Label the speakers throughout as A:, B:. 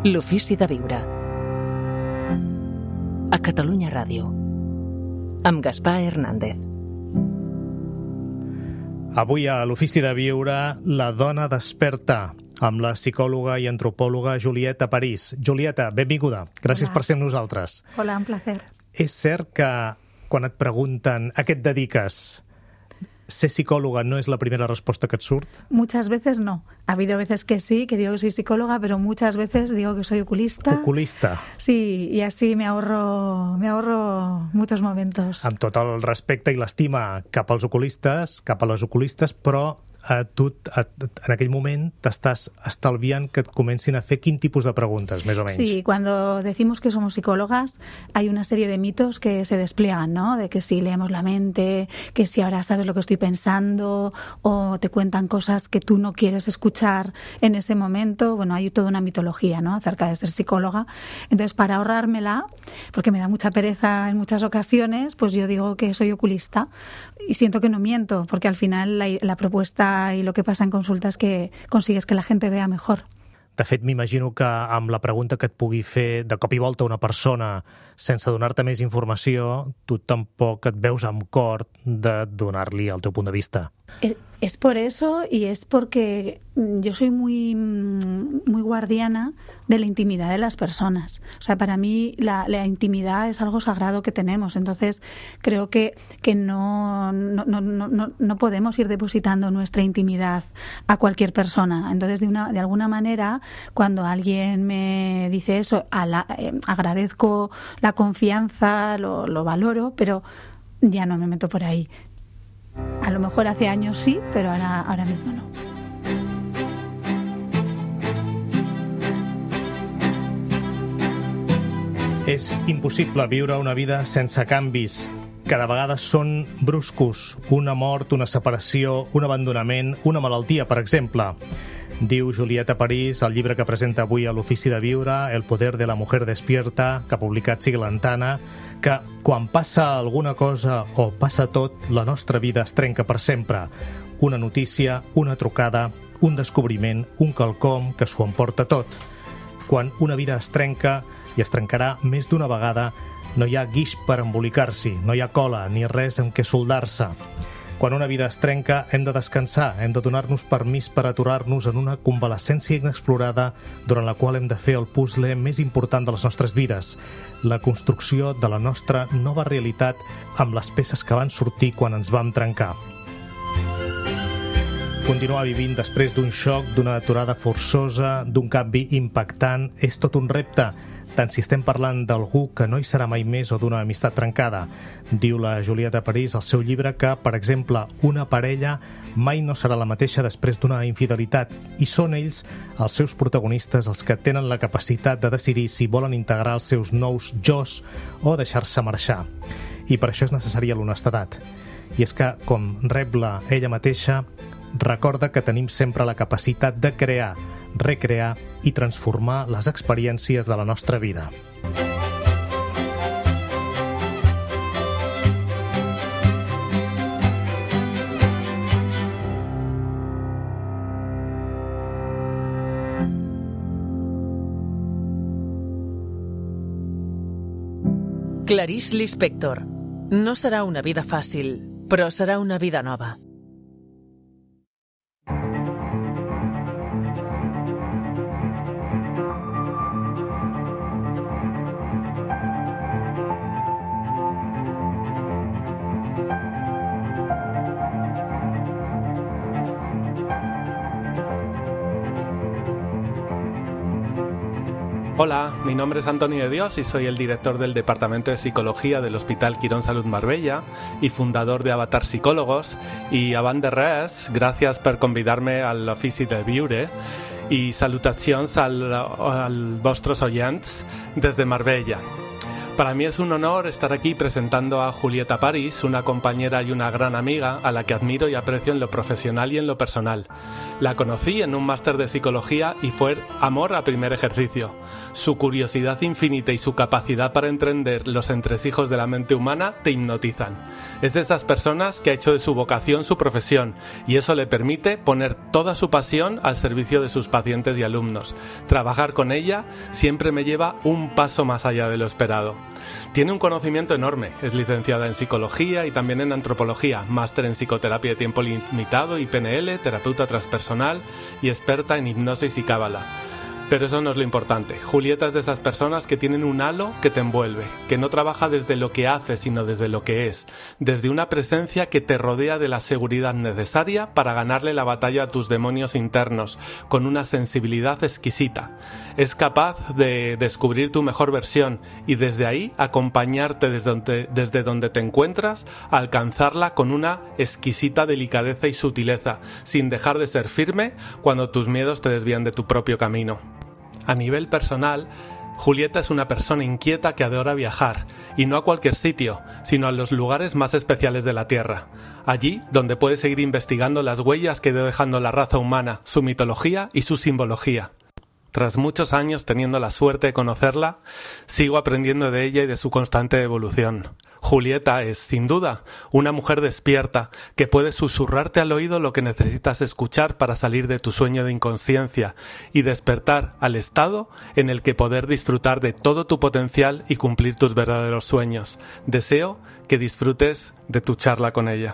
A: L'ofici de viure. A Catalunya Ràdio. Amb Gaspar Hernández.
B: Avui a l'Ofici de Viure, la dona desperta, amb la psicòloga i antropòloga Julieta París. Julieta, benvinguda. Gràcies per ser amb nosaltres.
C: Hola, un placer.
B: És cert que quan et pregunten a què et dediques, ser psicóloga no es la primera respuesta que te surt?
C: Muchas veces no. Ha habido veces que sí, que digo que soy psicóloga, pero muchas veces digo que soy oculista.
B: Oculista.
C: Sí, y así me ahorro muchos momentos.
B: Amb tot el respecte i l'estima cap als oculistes, cap a les oculistes, però tu en aquell moment t'estàs estalviant que et comencin a fer quin tipus de preguntes, més o menys.
C: Sí, cuando decimos que somos psicólogas hay una serie de mitos que se despliegan, ¿no? De que si leemos la mente, que si ahora sabes lo que estoy pensando, o te cuentan cosas que tú no quieres escuchar en ese momento. Bueno, hay toda una mitología, ¿no?, acerca de ser psicóloga. Entonces, para ahorrármela, porque me da mucha pereza en muchas ocasiones, pues yo digo que soy oculista y siento que no miento, porque al final la propuesta y lo que pasa en consulta es que consigues que la gente vea mejor.
B: De fet, m'imagino que amb la pregunta que et pugui fer de cop i volta una persona sense donar-te més informació, tu tampoc et veus amb cor de donar-li el teu punt de vista.
C: Es por eso y es porque yo soy muy guardiana de la intimidad de las personas. O sea, para mí la intimidad es algo sagrado que tenemos. Entonces, creo que no podemos ir depositando nuestra intimidad a cualquier persona. Entonces, de alguna manera, cuando alguien me dice eso, agradezco la confianza, lo valoro, pero ya no me meto por ahí. A lo mejor hace años sí, pero ahora mismo no.
B: És impossible viure una vida sense canvis. Cada vegada són bruscos. Una mort, una separació, un abandonament, una malaltia, per exemple. Diu Julieta París, al llibre que presenta avui a l'Ofici de Viure, El poder de la mujer despierta, que ha publicat Siglantana, que quan passa alguna cosa o passa tot, la nostra vida es trenca per sempre. Una notícia, una trucada, un descobriment, un quelcom que s'ho emporta tot. Quan una vida es trenca, i es trencarà més d'una vegada, no hi ha guix per embolicar-s'hi, no hi ha cola ni res amb què soldar-se. Quan una vida es trenca, hem de descansar, hem de donar-nos permís per aturar-nos en una convalescència inexplorada durant la qual hem de fer el puzzle més important de les nostres vides, la construcció de la nostra nova realitat amb les peces que van sortir quan ens vam trencar. Continuar vivint després d'un xoc, d'una aturada forçosa, d'un canvi impactant, és tot un repte, tant si estem parlant d'algú que no hi serà mai més o d'una amistat trencada. Diu la Julieta París al seu llibre que, per exemple, una parella mai no serà la mateixa després d'una infidelitat i són ells, els seus protagonistes, els que tenen la capacitat de decidir si volen integrar els seus nous jos o deixar-se marxar. I per això és necessària l'honestedat. I és que, com rebla ella mateixa, recorda que tenim sempre la capacitat de crear, recrear i transformar les experiències de la nostra vida.
A: Clarice Lispector. No serà una vida fàcil, però serà una vida nova.
D: Hola, mi nombre es Antonio de Dios y soy el director del Departamento de Psicología del Hospital Quirón Salut Marbella y fundador de Avatar Psicólogos. I abans de res, gràcies per convidar-me a l'Ofici de Viure i salutacions als vostres oyents des de Marbella. Para mí es un honor estar aquí presentando a Julieta París, una compañera y una gran amiga a la que admiro y aprecio en lo profesional y en lo personal. La conocí en un máster de psicología y fue amor a primer ejercicio. Su curiosidad infinita y su capacidad para entender los entresijos de la mente humana te hipnotizan. Es de esas personas que ha hecho de su vocación su profesión y eso le permite poner toda su pasión al servicio de sus pacientes y alumnos. Trabajar con ella siempre me lleva un paso más allá de lo esperado. Tiene un conocimiento enorme, es licenciada en psicología y también en antropología, máster en psicoterapia de tiempo limitado y PNL, terapeuta transpersonal y experta en hipnosis y cábala. Pero eso no es lo importante. Julieta es de esas personas que tienen un halo que te envuelve, que no trabaja desde lo que hace, sino desde lo que es, desde una presencia que te rodea de la seguridad necesaria para ganarle la batalla a tus demonios internos, con una sensibilidad exquisita. Es capaz de descubrir tu mejor versión y desde ahí acompañarte desde donde te encuentras a alcanzarla con una exquisita delicadeza y sutileza, sin dejar de ser firme cuando tus miedos te desvían de tu propio camino. A nivel personal, Julieta es una persona inquieta que adora viajar, y no a cualquier sitio, sino a los lugares más especiales de la Tierra. Allí donde puede seguir investigando las huellas que ha ido dejando la raza humana, su mitología y su simbología. Tras muchos años teniendo la suerte de conocerla, sigo aprendiendo de ella y de su constante evolución. Julieta es, sin duda, una mujer despierta que puede susurrarte al oído lo que necesitas escuchar para salir de tu sueño de inconsciencia y despertar al estado en el que poder disfrutar de todo tu potencial y cumplir tus verdaderos sueños. Deseo que disfrutes de tu charla con ella.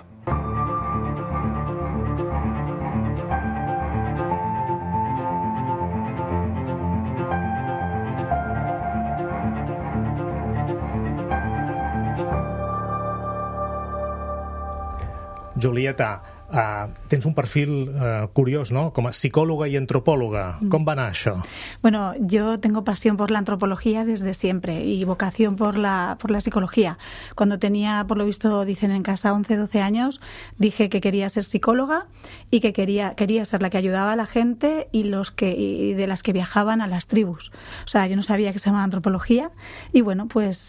B: Julieta, tens un perfil curiós, ¿no? Com a psicòloga i antropòloga. Com va anar això?
C: Bueno, yo tengo pasión por la antropología desde siempre y vocación por la psicología. Cuando tenía, por lo visto, dicen en casa 11, 12 años, dije que quería ser psicóloga y que quería ser la que ayudaba a la gente y de las que viajaban a las tribus. O sea, yo no sabía que se llamaba antropología y bueno, pues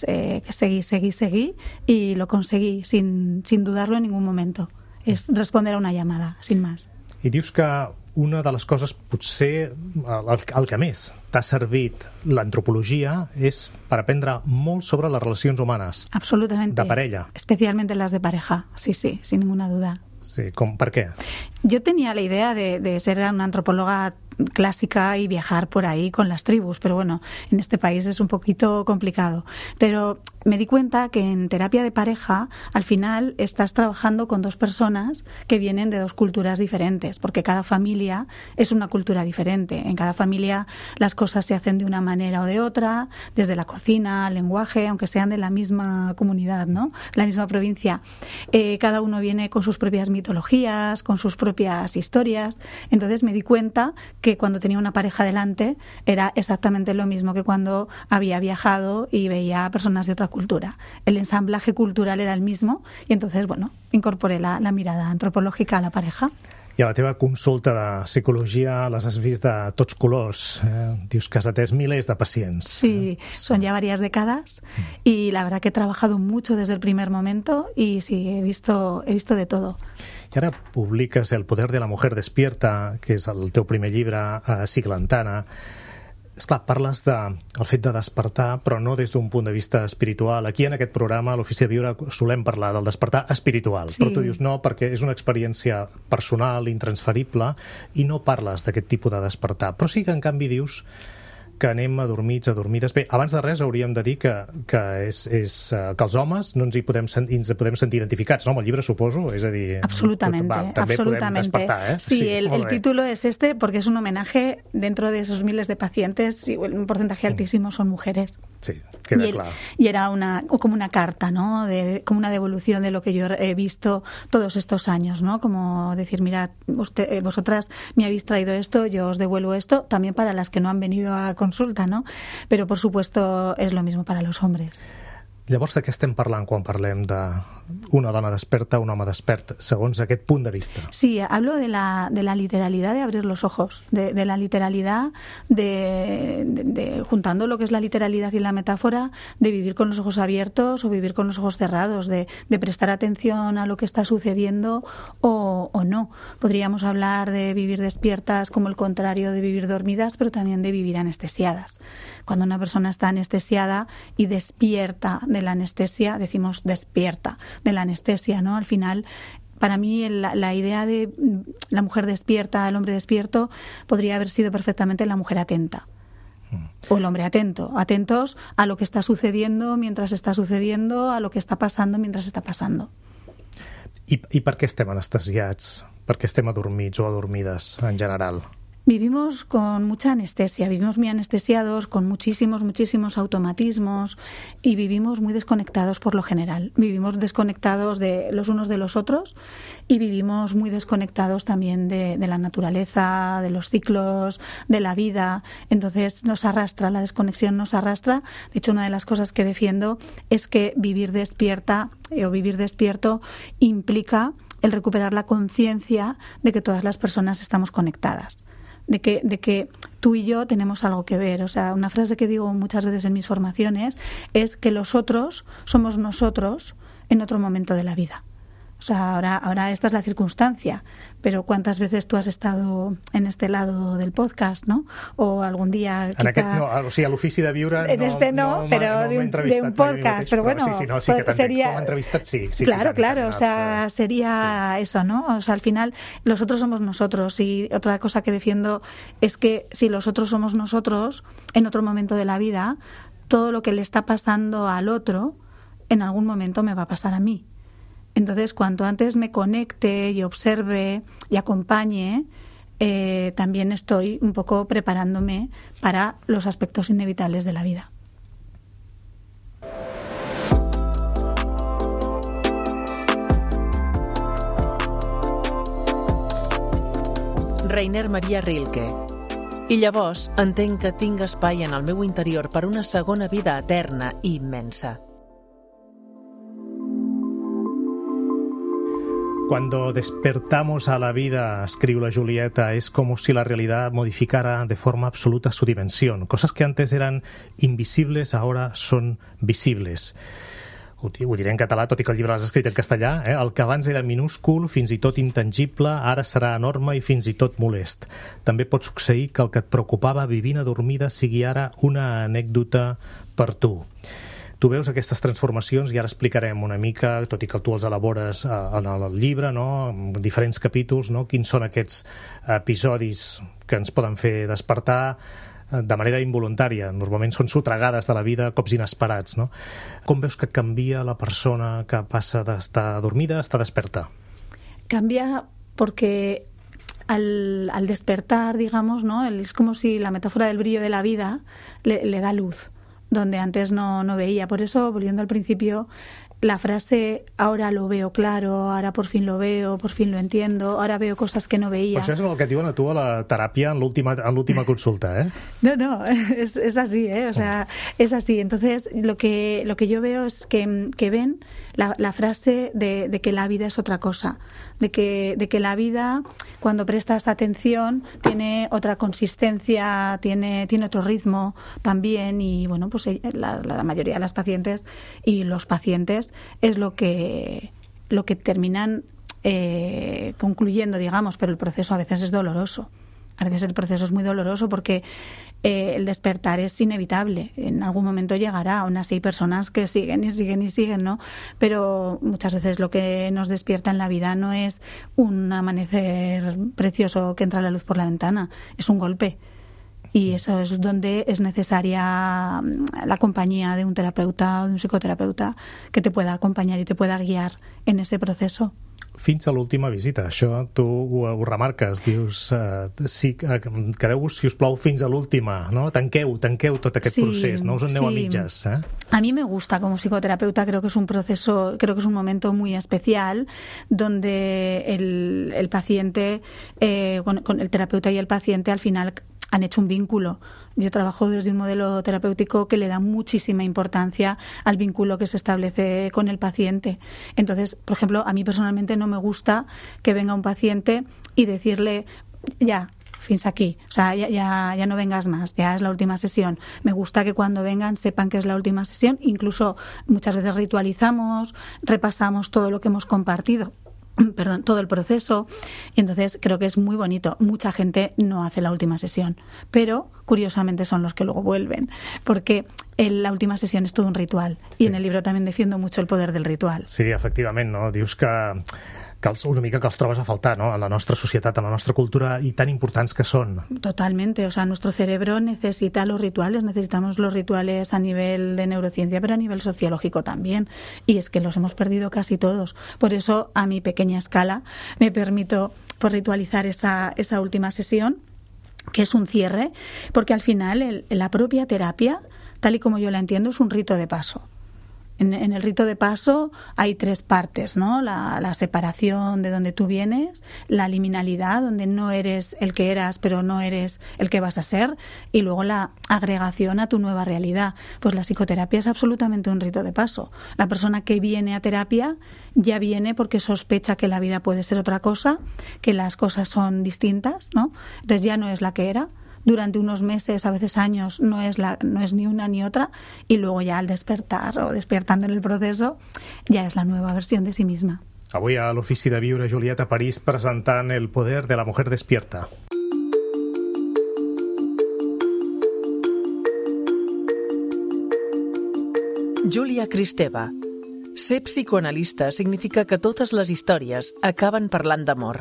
C: seguí y lo conseguí sin dudarlo en ningún momento. És respondre a una llamada, sin més.
B: I dius que una de les coses, potser el que més t'ha servit l'antropologia és per aprendre molt sobre les relacions humanes.
C: Absolutamente.
B: De parella.
C: Especialmente las de pareja, sí, sin ninguna duda.
B: Sí, ¿por qué?
C: Yo tenía la idea de ser una antropóloga clásica y viajar por ahí con las tribus, pero bueno, en este país es un poquito complicado. Pero me di cuenta que en terapia de pareja, al final estás trabajando con dos personas que vienen de dos culturas diferentes, porque cada familia es una cultura diferente. En cada familia las cosas se hacen de una manera o de otra, desde la cocina, el lenguaje, aunque sean de la misma comunidad, ¿no? La misma provincia. Cada uno viene con sus propias mitologías, con sus propias historias. Entonces me di cuenta que cuando tenía una pareja delante era exactamente lo mismo que cuando había viajado y veía a personas de otra cultura. El ensamblaje cultural era el mismo y entonces, bueno, incorporé la mirada antropològica a la pareja.
B: I a la teva consulta de psicologia les has vist de tots colors. Dius que has atès milers de pacients.
C: Sí, son ya varias décadas y la verdad que he trabajado mucho desde el primer momento y sí, he visto de todo.
B: I ara publiques El poder de la mujer despierta, que és el teu primer llibre a Siglantana. Esclar, parles del fet de despertar, però no des d'un punt de vista espiritual. Aquí, en aquest programa, a l'Ofici de Viure, solem parlar del despertar espiritual. Sí. Però tu dius no, perquè és una experiència personal, intransferible, i no parles d'aquest tipus de despertar. Però sí que, en canvi, dius que anem adormits, adormides. Bé, abans de res hauríem de dir que els homes no ens podem sentir identificats, no? Amb el llibre, suposo, és a dir...
C: Absolutamente,
B: també
C: absolutamente.
B: Podem despertar, ¿eh?
C: Sí, el título es este porque es un homenaje dentro de esos miles de pacientes, y un porcentaje altísimo son mujeres.
B: Sí, queda claro.
C: Y era como una carta, ¿no? Como una devolución de lo que yo he visto todos estos años, ¿no? Como decir, mirad, vosotras me habéis traído esto, yo os devuelvo esto, también para las que no han venido a consulta, ¿no? Pero por supuesto es lo mismo para los hombres.
B: Llavors, de què estem parlant quan parlem d'una dona desperta, un home despert, segons aquest punt de vista?
C: Sí, hablo de la literalidad de abrir los ojos, de la literalidad de juntando lo que es la literalidad y la metáfora, de vivir con los ojos abiertos o vivir con los ojos cerrados, de prestar atención a lo que está sucediendo o no. Podríamos hablar de vivir despiertas como el contrario de vivir dormidas, pero también de vivir anestesiadas. Cuando una persona está anestesiada y despierta de la anestesia, decimos despierta de la anestesia, ¿no? Al final, para mí la idea de la mujer despierta, el hombre despierto, podría haber sido perfectamente la mujer atenta. O el hombre atento, atentos a lo que está sucediendo mientras está sucediendo, a lo que está pasando mientras está pasando.
B: I per què estem anestesiats? Per què estem adormits o adormides en general?
C: Vivimos con mucha anestesia, vivimos muy anestesiados, con muchísimos automatismos y vivimos muy desconectados por lo general. Vivimos desconectados de los unos de los otros y vivimos muy desconectados también de la naturaleza, de los ciclos, de la vida. Entonces nos arrastra, la desconexión nos arrastra. De hecho, una de las cosas que defiendo es que vivir despierta o vivir despierto implica el recuperar la conciencia de que todas las personas estamos conectadas. De que tú y yo tenemos algo que ver. O sea, una frase que digo muchas veces en mis formaciones es que los otros somos nosotros en otro momento de la vida. O sea, ahora esta es la circunstancia, pero ¿cuántas veces tú has estado en este lado del podcast, no? O algun dia...
B: En aquest no, o sigui, a l'ofici de viure
C: en este no, però de un podcast, però bueno,
B: sí, que sería... com a entrevistat sí.
C: Claro, o sea, sería eso, ¿no? O sea, al final, los otros somos nosotros y otra cosa que defiendo es que si los otros somos nosotros, en otro momento de la vida, todo lo que le está pasando al otro, en algún momento me va a pasar a mí. Entonces, cuanto antes me conecte y observe y acompañe, también estoy un poco preparándome para los aspectos inevitables de la vida.
A: Rainer Maria Rilke. I llavors entenc que tinc espai en el meu interior per una segona vida eterna i immensa.
B: Cuando despertamos a la vida, escriu la Julieta, es como si la realidad modificara de forma absoluta su dimensión. Cosas que antes eran invisibles ahora son visibles. Ho diré en català, tot i que el llibre l'has escrit en castellà. El que abans era minúscul, fins i tot intangible, ara serà enorme i fins i tot molest. També pot succeir que el que et preocupava vivint adormida sigui ara una anècdota per tu. Tu veus aquestes transformacions i ara explicarem una mica, tot i que tu els elabores en el llibre, no? En diferents capítols, no? Quins són aquests episodis que ens poden fer despertar de manera involuntària. Normalment són sotregades de la vida, cops inesperats, no? Com veus que canvia la persona que passa d'estar dormida a estar desperta?
C: Cambia porque al despertar, digamos, ¿no? Es como si la metáfora del brillo de la vida le da luz donde antes no veía. Por eso, volviendo al principio, la frase ahora lo veo claro, ahora por fin lo veo, por fin lo entiendo, ahora veo cosas que no veía.
B: Pues això és el que et diuen a tu a la teràpia en l'última consulta, ¿eh?
C: No, es así, ¿eh? O sea, es así. Entonces, lo que yo veo es que ven la frase de que la vida es otra cosa, de que la vida, cuando prestas atención, tiene otra consistencia, tiene otro ritmo también, y bueno, pues la mayoría de las pacientes y los pacientes es lo que terminan concluyendo, digamos, pero el proceso a veces es doloroso. A veces el proceso es muy doloroso porque el despertar es inevitable. En algún momento llegará. Aún así hay personas que siguen y siguen y siguen, ¿no? Pero muchas veces lo que nos despierta en la vida no es un amanecer precioso que entra la luz por la ventana. Es un golpe. Y eso es donde es necesaria la compañía de un terapeuta o de un psicoterapeuta que te pueda acompañar y te pueda guiar en ese proceso.
B: Fins a l'última visita, això tu ho remarques, dius quedeu-vos, si us plau, fins a l'última, no? Tanqueu tot aquest procés, no us en aneu a mitges.
C: A mí me gusta como psicoterapeuta, creo que es un proceso, creo que es un momento muy especial donde el paciente, con el terapeuta y el paciente al final han hecho un vínculo. Yo trabajo desde un modelo terapéutico que le da muchísima importancia al vínculo que se establece con el paciente. Entonces, por ejemplo, a mí personalmente no me gusta que venga un paciente y decirle, ya, fins aquí, o sea, ya no vengas más, ya es la última sesión. Me gusta que cuando vengan sepan que es la última sesión, incluso muchas veces ritualizamos, repasamos todo lo que hemos compartido. Perdón, todo el proceso. Y entonces creo que es muy bonito. Mucha gente no hace la última sesión, pero curiosamente son los que luego vuelven, porque la última sesión és tot un ritual. I en el llibre també defiendo mucho el poder del ritual.
B: Sí, efectivament, no? Dius que una mica que els trobes a faltar, ¿no? A la nostra societat, a la nostra cultura, y tan importants que son.
C: Totalmente, o sea, nuestro cerebro necesita los rituales, necesitamos los rituales a nivel de neurociencia, pero a nivel sociológico también, y es que los hemos perdido casi todos. Por eso, a mi pequeña escala, me permito ritualizar esa última sesión, que es un cierre, porque al final la propia terapia, tal y como yo la entiendo, es un rito de paso. En el rito de paso hay 3 partes, ¿no? La separación de donde tú vienes, la liminalidad, donde no eres el que eras, pero no eres el que vas a ser, y luego la agregación a tu nueva realidad. Pues la psicoterapia es absolutamente un rito de paso. La persona que viene a terapia ya viene porque sospecha que la vida puede ser otra cosa, que las cosas son distintas, ¿no? Entonces ya no es la que era. Durante unos meses, a veces años, no es ni una ni otra, y luego ya al despertar o despertando en el proceso ya es la nueva versión de sí misma.
B: Avui a l'Ofici de Viure, Julieta París presentant El poder de la mujer despierta.
A: Júlia Kristeva. Ser psicoanalista significa que totes les històries acaben parlant d'amor.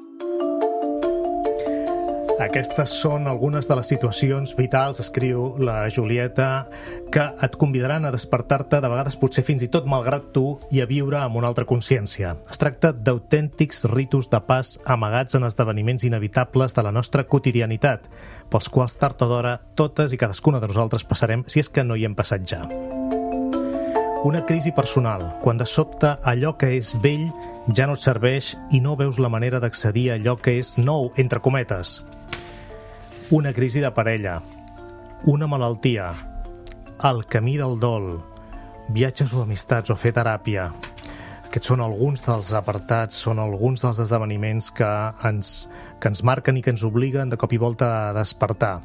B: Aquestes són algunes de les situacions vitals, escriu la Julieta, que et convidaran a despertar-te, de vegades potser fins i tot malgrat tu, i a viure amb una altra consciència. Es tracta d'autèntics ritus de pas amagats en esdeveniments inevitables de la nostra quotidianitat, pels quals tard o d'hora totes i cadascuna de nosaltres passarem, si és que no hi hem passat ja. Una crisi personal, quan de sobte allò que és vell ja no et serveix i no veus la manera d'accedir a allò que és nou, entre cometes. Una crisi de parella, una malaltia, el camí del dol, viatges o amistats o fer teràpia. Aquests són alguns dels apartats, són alguns dels esdeveniments que ens marquen i que ens obliguen de cop i volta a despertar.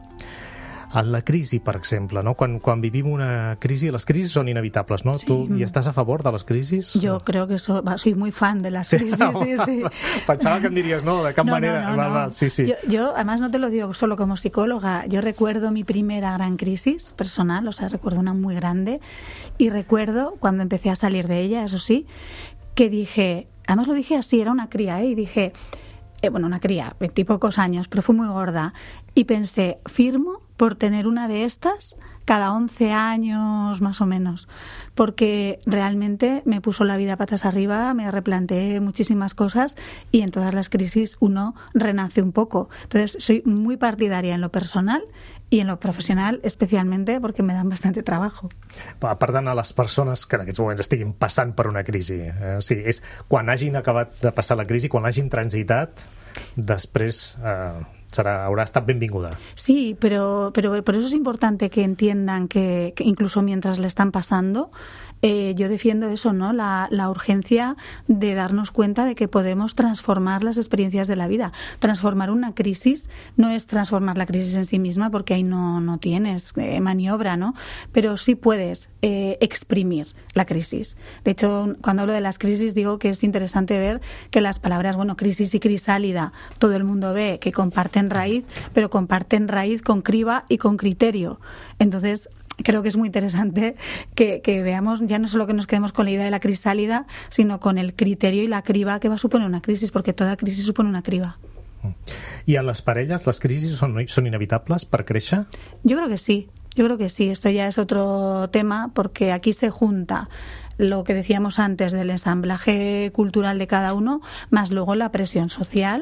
B: En la crisi, per exemple, no? Quan vivim una crisi, les crisis són inevitables, ¿no? Sí. ¿Tú hi estàs a favor de les crisis?
C: Yo creo que soy muy fan de las crisis, sí.
B: Pensaba que em diries, no, de cap manera.
C: No.
B: Sí.
C: Yo, además, no te lo digo solo como psicóloga. Yo recuerdo mi primera gran crisis personal, o sea, recuerdo una muy grande, y recuerdo cuando empecé a salir de ella, eso sí, que dije, además lo dije así, era una cría, y dije, una cría, 20 y pocos años, pero fue muy gorda, y pensé, firmo por tener una de estas cada 11 años más o menos, porque realmente me puso la vida patas arriba, me replanteé muchísimas cosas y en todas las crisis uno renace un poco. Entonces soy muy partidaria en lo personal i en lo professional, especialment perquè me dan bastante trabajo.
B: Per tant, a les persones que en aquests moments estiguin passant per una crisi, o sigui, és quan hagin acabat de passar la crisi, quan l'hagin transitat, després haurá estat benvinguda.
C: Sí, pero por eso es importante que entiendan que incluso mientras le están pasando, yo defiendo eso, ¿no? La urgencia de darnos cuenta de que podemos transformar las experiencias de la vida. Transformar una crisis no es transformar la crisis en sí misma, porque ahí no tienes maniobra, ¿no? Pero sí puedes exprimir la crisis. De hecho, cuando hablo de las crisis digo que es interesante ver que las palabras, crisis y crisálida, todo el mundo ve que comparten raíz, pero comparten raíz con criba y con criterio. Entonces, creo que es muy interesante que veamos, ya no solo que nos quedemos con la idea de la crisálida, sino con el criterio y la criba que va a suponer una crisis, porque toda crisis supone una criba.
B: ¿Y en las parelles las crisis son inevitables para créixer?
C: Yo creo que sí. Esto ya es otro tema, porque aquí se junta lo que decíamos antes del ensamblaje cultural de cada uno, más luego la presión social,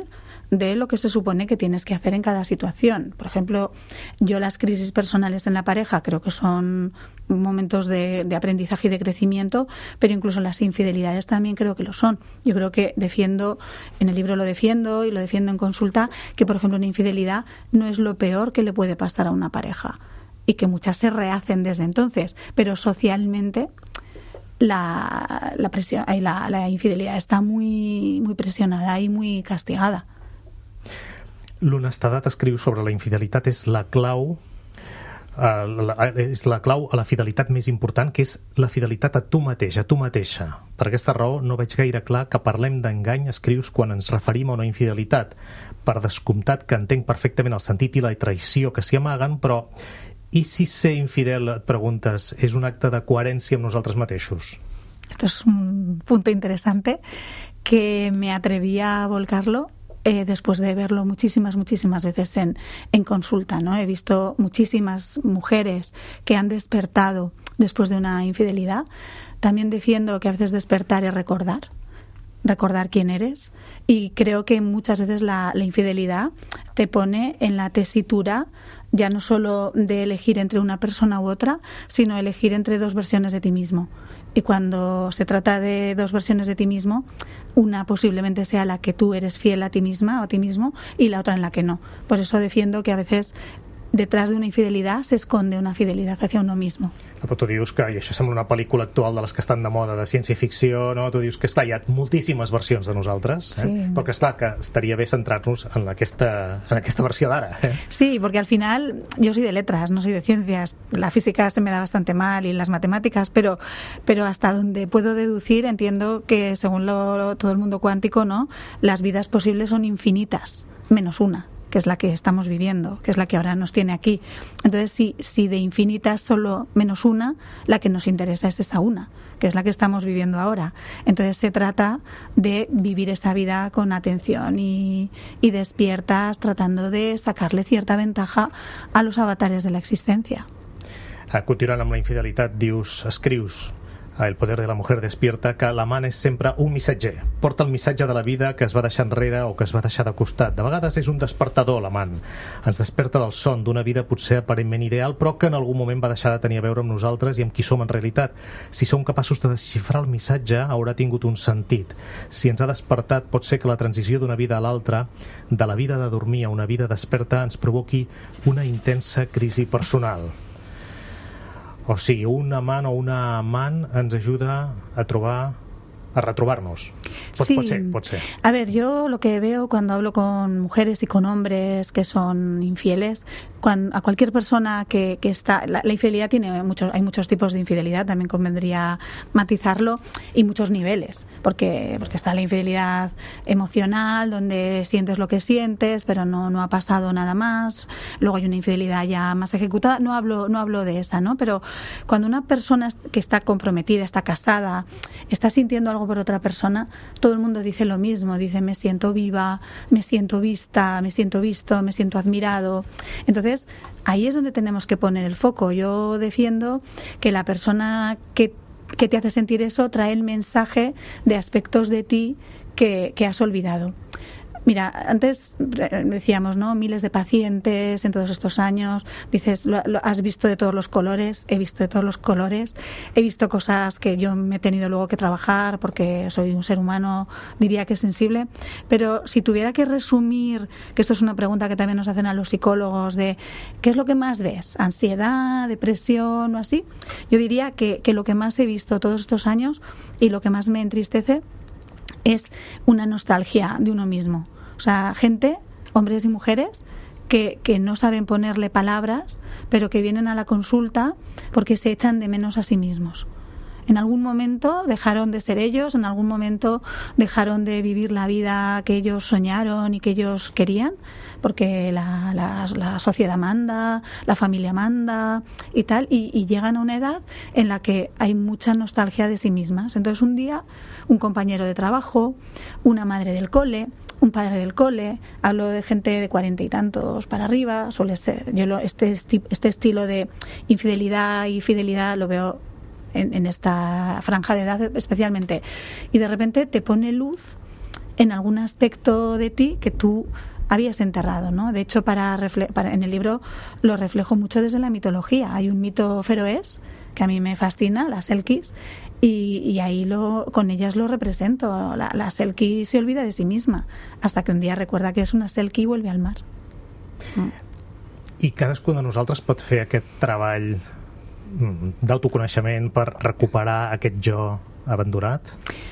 C: de lo que se supone que tienes que hacer en cada situación. Por ejemplo, yo las crisis personales en la pareja creo que son momentos de aprendizaje y de crecimiento, pero incluso las infidelidades también creo que lo son. Yo creo que defiendo, en el libro lo defiendo y lo defiendo en consulta, que por ejemplo una infidelidad no es lo peor que le puede pasar a una pareja y que muchas se rehacen desde entonces, pero socialmente la infidelidad está muy, muy presionada i muy castigada.
B: L'honestedat, escriu, sobre la infidelitat és la clau a la fidelitat més important, que és la fidelitat a tu mateix, a tu mateixa. Per aquesta raó no veig gaire clar que parlem d'engany, escrius, quan ens referim a una infidelitat. Per descomptat que entenc perfectament el sentit i la traïció que s'hi amaguen, però i si ser infidel, et preguntes, és un acte de coherència amb nosaltres mateixos?
C: Esto es un punto interesante que me atreví a volcarlo después de verlo muchísimas veces en consulta, ¿no? He visto muchísimas mujeres que han despertado después de una infidelidad. También defiendo que a veces despertar es recordar quién eres, y creo que muchas veces la infidelidad te pone en la tesitura ya no solo de elegir entre una persona u otra, sino elegir entre dos versiones de ti mismo. Y cuando se trata de dos versiones de ti mismo, una posiblemente sea la que tú eres fiel a ti misma o a ti mismo, y la otra en la que no. Por eso defiendo que a veces detrás de una infidelidad se esconde una fidelidad hacia uno mismo.
B: Però tu dius que, i això sembla una pel·lícula actual de les que estan de moda, de ciència-ficció, no? Tu dius que, esclar, hi ha moltíssimes versions de nosaltres,
C: sí.
B: Perquè, esclar, que estaria bé centrar-nos en aquesta versió d'ara.
C: Sí, porque al final yo soy de letras, no soy de ciencias. La física se me da bastante mal y las matemáticas, pero hasta donde puedo deducir entiendo que según todo el mundo cuántico, ¿no? Las vidas posibles son infinitas, menos una, que es la que estamos viviendo, que es la que ahora nos tiene aquí. Entonces, si de infinitas solo menos una, la que nos interesa es esa una, que es la que estamos viviendo ahora. Entonces se trata de vivir esa vida con atención y despiertas, tratando de sacarle cierta ventaja a los avatares de la existencia.
B: Continuant amb la infidelitat, escrius El poder de la mujer despierta, que l'amant és sempre un missatger. Porta el missatge de la vida que es va deixar enrere o que es va deixar de costat. De vegades és un despertador, l'amant. Ens desperta del son d'una vida potser aparentment ideal, però que en algun moment va deixar de tenir a veure amb nosaltres i amb qui som en realitat. Si som capaços de desxifrar el missatge, haurà tingut un sentit. Si ens ha despertat, pot ser que la transició d'una vida a l'altra, de la vida de dormir a una vida desperta, ens provoqui una intensa crisi personal. O sigui, un amant o una amant ens ajuda a retrobar-nos.
C: Sí.
B: Pot ser.
C: A ver, yo lo que veo cuando hablo con mujeres y con hombres que son infieles, a cualquier persona que está... La infidelidad hay muchos tipos de infidelidad, también convendría matizarlo, y muchos niveles, porque está la infidelidad emocional, donde sientes lo que sientes, pero no ha pasado nada más. Luego hay una infidelidad ya más ejecutada. No hablo de esa, ¿no? Pero cuando una persona que está comprometida, está casada, está sintiendo algo por otra persona, todo el mundo dice lo mismo, dice me siento viva, me siento vista, me siento visto, me siento admirado. Entonces, ahí es donde tenemos que poner el foco. Yo defiendo que la persona que te hace sentir eso trae el mensaje de aspectos de ti que has olvidado. Mira, antes decíamos, ¿no? Miles de pacientes en todos estos años. Dices, has visto de todos los colores. He visto de todos los colores. He visto cosas que yo me he tenido luego que trabajar porque soy un ser humano, diría que sensible. Pero si tuviera que resumir, que esto es una pregunta que también nos hacen a los psicólogos, de ¿qué es lo que más ves? ¿Ansiedad, depresión o así? Yo diría que lo que más he visto todos estos años y lo que más me entristece es una nostalgia de uno mismo. O sea, gente, hombres y mujeres, que no saben ponerle palabras, pero que vienen a la consulta porque se echan de menos a sí mismos. En algún momento dejaron de ser ellos, en algún momento dejaron de vivir la vida que ellos soñaron y que ellos querían, porque la sociedad manda, la familia manda y tal, y llegan a una edad en la que hay mucha nostalgia de sí mismas. Entonces un día, un compañero de trabajo, una madre del cole, un padre del cole, hablo de gente de 40 y tantos para arriba, suele ser, este estilo de infidelidad y fidelidad lo veo en esta franja de edad especialmente, y de repente te pone luz en algún aspecto de ti que tú habías enterrado, ¿no? De hecho, en el libro lo reflejo mucho desde la mitología. Hay un mito feroés que a mí me fascina, la Selkis, y ahí con ellas lo represento. La Selkie se olvida de sí misma hasta que un día recuerda que es una Selkie y vuelve al mar.
B: I cadascú de nosaltres pot fer aquest treball d'autoconeixement per recuperar aquest jo abandonat?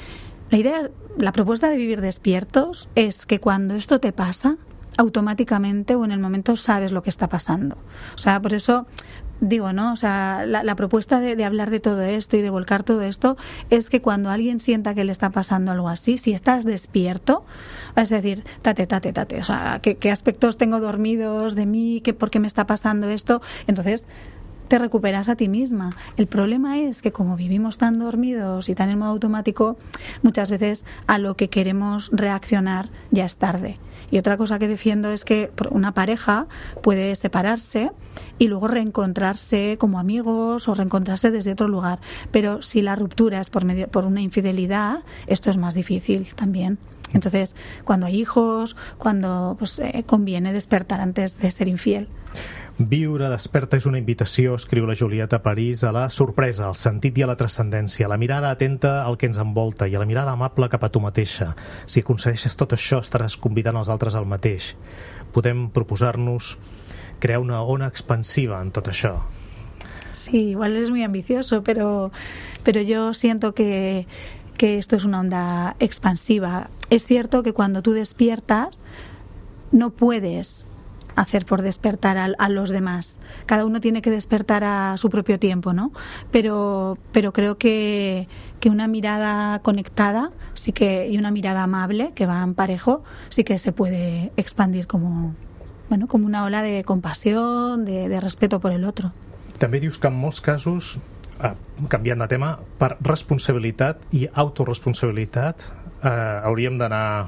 C: La propuesta de vivir despiertos es que cuando esto te pasa, automáticamente o en el momento sabes lo que está pasando. O sea, por eso digo, ¿no? O sea, la propuesta de hablar de todo esto y de volcar todo esto es que cuando alguien sienta que le está pasando algo así, si estás despierto, vas a decir, tate, o sea, ¿qué aspectos tengo dormidos de mí? ¿Por qué me está pasando esto? Entonces te recuperas a ti misma. El problema es que como vivimos tan dormidos y tan en modo automático, muchas veces a lo que queremos reaccionar ya es tarde. Y otra cosa que defiendo es que una pareja puede separarse y luego reencontrarse como amigos o reencontrarse desde otro lugar. Pero si la ruptura es por una infidelidad, esto es más difícil también. Entonces, cuando hay hijos, cuando conviene despertar antes de ser infiel.
B: Viure desperta és una invitació, escriu la Julieta París, a la sorpresa, al sentit i a la transcendència, a la mirada atenta al que ens envolta i a la mirada amable cap a tu mateixa. Si aconsegueixes tot això, estaràs convidant els altres al mateix. Podem proposar-nos crear una ona expansiva en tot això.
C: Sí, igual es muy ambicioso, pero yo siento que esto es una onda expansiva. Es cierto que cuando tú despiertas, no puedes hacer por despertar a los demás. Cada uno tiene que despertar a su propio tiempo, ¿no? Pero creo que una mirada conectada y una mirada amable que va en parejo sí que se puede expandir como una ola de compasión, de respeto por el otro.
B: També dius que en molts casos, canviant de tema, per responsabilitat i autorresponsabilitat hauríem d'anar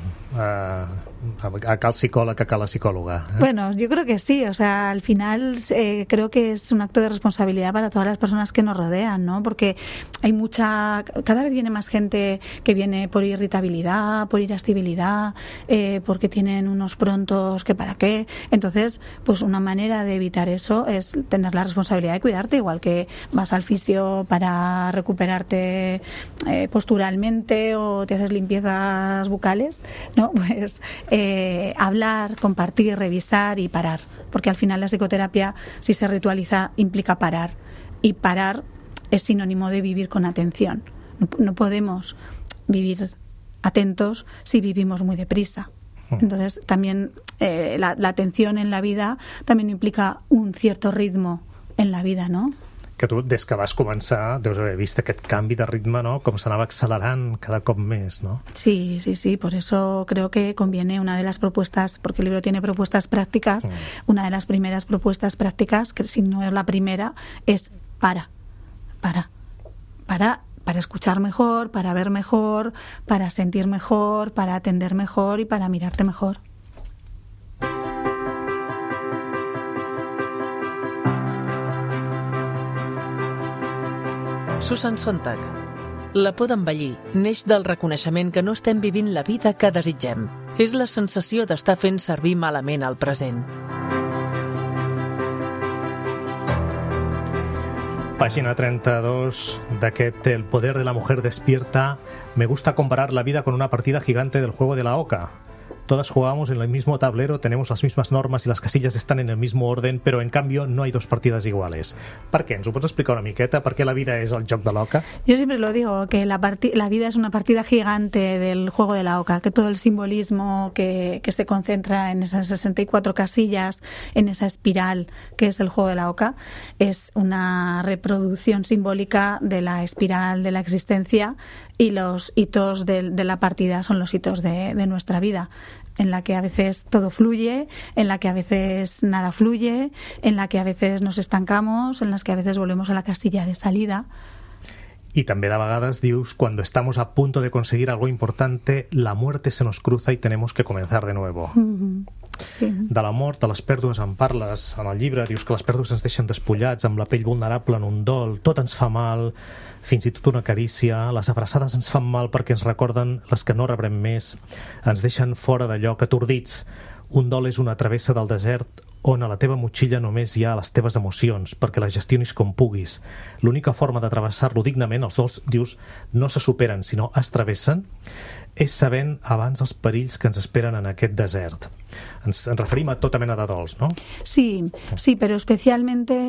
B: a cal psicòleg, a cal psicòloga.
C: Bueno, yo creo que sí, o sea, al final creo que es un acto de responsabilidad para todas las personas que nos rodean, ¿no? Porque cada vez viene más gente que viene por irritabilidad, por irascibilidad, porque tienen unos prontos que para qué. Entonces, pues una manera de evitar eso es tener la responsabilidad de cuidarte, igual que vas al fisio para recuperarte posturalmente o te haces limpiezas bucales, ¿no? Pues hablar, compartir, revisar y parar, porque al final la psicoterapia, si se ritualiza, implica parar, y parar es sinónimo de vivir con atención. No podemos vivir atentos si vivimos muy deprisa. Entonces también la atención en la vida también implica un cierto ritmo en la vida, ¿no?
B: Que tu, des que vas començar, deus haver vist aquest canvi de ritme, ¿no? Com s'anava accelerant cada cop més, ¿no?
C: Sí, por eso creo que conviene una de las propuestas, porque el libro tiene propuestas prácticas, una de las primeras propuestas prácticas, que si no es la primera, es para escuchar mejor, para ver mejor, para sentir mejor, para atender mejor y para mirarte mejor.
A: Susan Sontag. La por d'envellir neix del reconeixement que no estem vivint la vida que desitgem. És la sensació d'estar fent servir malament el present.
B: Pàgina 32 d'aquest El poder de la mujer despierta. Me gusta comparar la vida con una partida gigante del juego de la oca. Todas jugamos en el mismo tablero, tenemos las mismas normas y las casillas están en el mismo orden, pero en cambio no hay dos partidas iguales. ¿Por qué? ¿Nos lo puedes explicar una miqueta? ¿Por qué la vida es el joc de la oca?
C: Yo siempre lo digo, que la vida es una partida gigante del juego de la oca, que todo el simbolismo que se concentra en esas 64 casillas, en esa espiral que es el juego de la oca, es una reproducción simbólica de la espiral de la existencia, y los hitos de la partida son los hitos de nuestra vida, en la que a veces todo fluye, en la que a veces nada fluye, en la que a veces nos estancamos, en las que a veces volvemos a la casilla de salida.
B: Y també de vegades dius, cuando estamos a punto de conseguir algo importante, la muerte se nos cruza y tenemos que comenzar de nuevo.
C: Sí.
B: De la mort, de les pèrdues en parles en el llibre, dius que les pèrdues ens deixen despullats, amb la pell vulnerable en un dol, tot ens fa mal, fins i tot una carícia, les abraçades ens fan mal perquè ens recorden les que no rebrem més, ens deixen fora de lloc, atordits. Un dol és una travessa del desert on a la teva motxilla només hi ha les teves emocions, perquè les gestionis com puguis. L'única forma de travessar-lo dignament, els dols, dius, no se superen, sinó es travessen, és sabent abans els perills que ens esperen en aquest desert. Ens referim a tota mena de dols, ¿no?
C: Sí, pero especialmente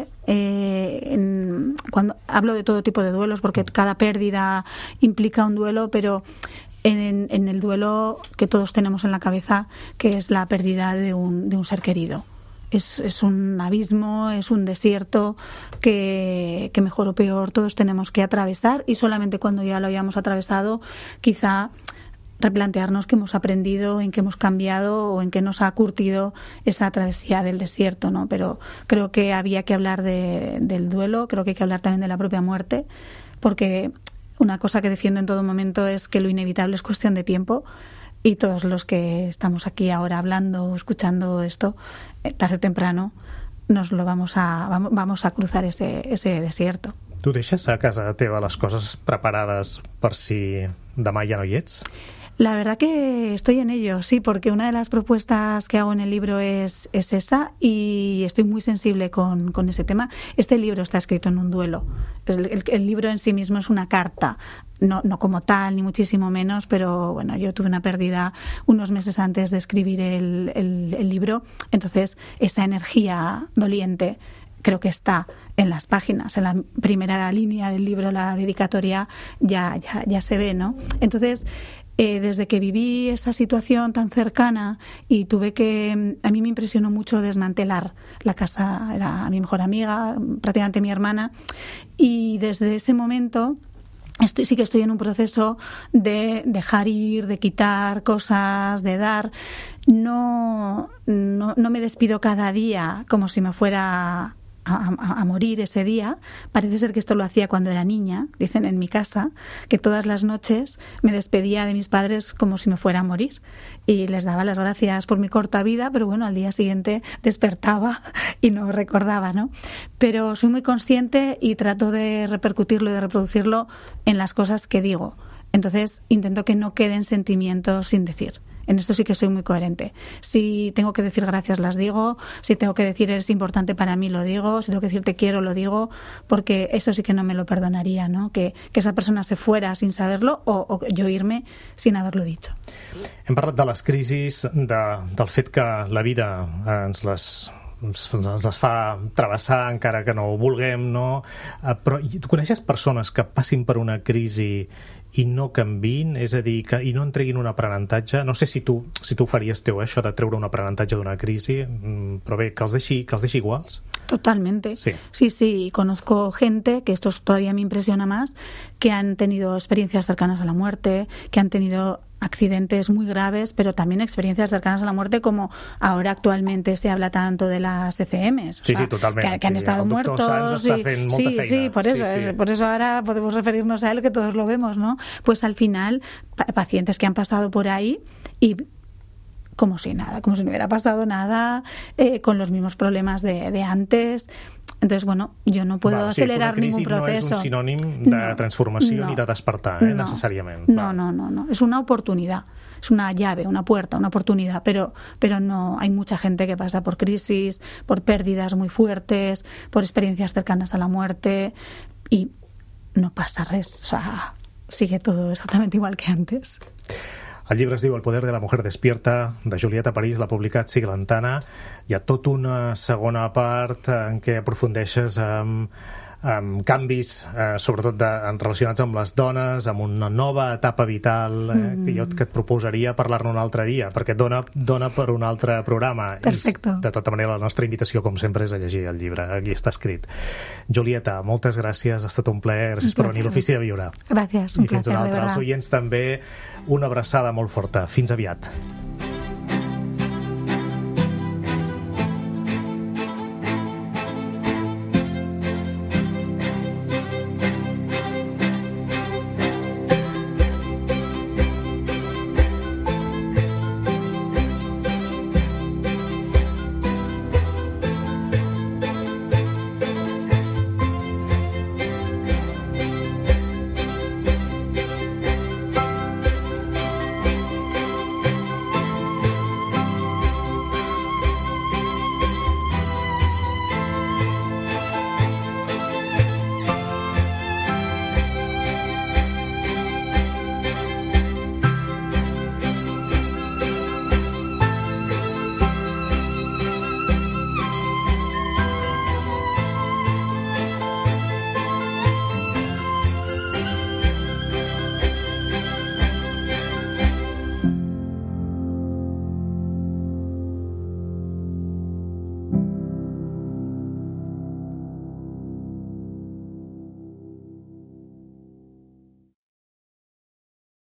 C: cuando hablo de todo tipo de duelos, porque cada pérdida implica un duelo, pero en el duelo que todos tenemos en la cabeza, que es la pérdida de un ser querido. Es un abismo, es un desierto que mejor o peor todos tenemos que atravesar, y solamente cuando ya lo hayamos atravesado, quizá replantearnos qué hemos aprendido, en qué hemos cambiado o en qué nos ha curtido esa travesía del desierto, ¿no? Pero creo que había que hablar del duelo, creo que hay que hablar también de la propia muerte, porque una cosa que defiendo en todo momento es que lo inevitable es cuestión de tiempo, y todos los que estamos aquí ahora hablando o escuchando esto, tarde o temprano nos lo vamos a cruzar ese desierto.
B: Tu deixes a casa teva les coses preparades per si demà ja no hi ets?
C: La verdad que estoy en ello, sí, porque una de las propuestas que hago en el libro es esa, y estoy muy sensible con ese tema. Este libro está escrito en un duelo. El libro en sí mismo es una carta, no como tal, ni muchísimo menos, pero bueno, yo tuve una pérdida unos meses antes de escribir el libro, entonces esa energía doliente creo que está en las páginas, en la primera línea del libro, la dedicatoria, ya se ve, ¿no? Entonces, desde que viví esa situación tan cercana y a mí me impresionó mucho desmantelar la casa, era mi mejor amiga, prácticamente mi hermana, y desde ese momento sí que estoy en un proceso de dejar ir, de quitar cosas, de dar. No me despido cada día como si me fuera a morir ese día. Parece ser que esto lo hacía cuando era niña, dicen en mi casa, que todas las noches me despedía de mis padres como si me fuera a morir, y les daba las gracias por mi corta vida, pero bueno, al día siguiente despertaba y no recordaba, ¿no? Pero soy muy consciente y trato de repercutirlo y de reproducirlo en las cosas que digo. Entonces intento que no queden sentimientos sin decir. En esto sí que soy muy coherente. Si tengo que decir gracias, las digo. Si tengo que decir eres importante para mí, lo digo. Si tengo que decir te quiero, lo digo. Porque eso sí que no me lo perdonaria, ¿no? Que esa persona se fuera sin saberlo, o yo irme sin haberlo dicho.
B: Hem parlat de les crisis, del fet que la vida ens les fa travessar encara que no ho vulguem, no? Però tu coneixes persones que passin per una crisi i no canviïn, és a dir, i no en treguin un aprenentatge? No sé si tu faries teu això de treure un aprenentatge d'una crisi, però bé, que els deixi iguals?
C: Totalmente.
B: Sí.
C: Sí. Conozco gente, que esto todavía me impresiona más, que han tenido experiencias cercanas a la muerte, que han tenido accidentes muy graves, pero también experiencias cercanas a la muerte, como ahora actualmente se habla tanto de las ECMs.
B: Sí, totalmente.
C: Que han estado muertos. Sí, por eso. Sí. Por eso ahora podemos referirnos a él, que todos lo vemos, ¿no? Pues al final, pacientes que han pasado por ahí y como si nada, como si no hubiera pasado nada, con los mismos problemas de antes. Entonces, bueno, yo no puedo acelerar ningún proceso.
B: No és un sinònim de transformació ni de despertar, necessàriament.
C: No. Es una oportunidad, es una llave, una puerta, una oportunidad, pero no, hay mucha gente que pasa por crisis, por pérdidas muy fuertes, por experiencias cercanas a la muerte, y no pasa res, o sea, sigue todo exactamente igual que antes.
B: El llibre es diu El poder de la mujer despierta, de Julieta París, l'ha publicat Siglantana. Hi ha tota una segona part en què aprofundeixes amb canvis, sobretot relacionats amb les dones, amb una nova etapa vital, que jo et proposaria parlar-ne un altre dia, perquè dona per un altre programa.
C: Perfecte.
B: I, de tota manera, la nostra invitació, com sempre, és a llegir el llibre. Aquí està escrit. Julieta, moltes gràcies, ha estat un plaer. Gràcies per venir a l'Ofici de Viure.
C: Gràcies, un plaer, de
B: verdad. I fins una altra.
C: Als
B: oients també una abraçada molt forta. Fins aviat.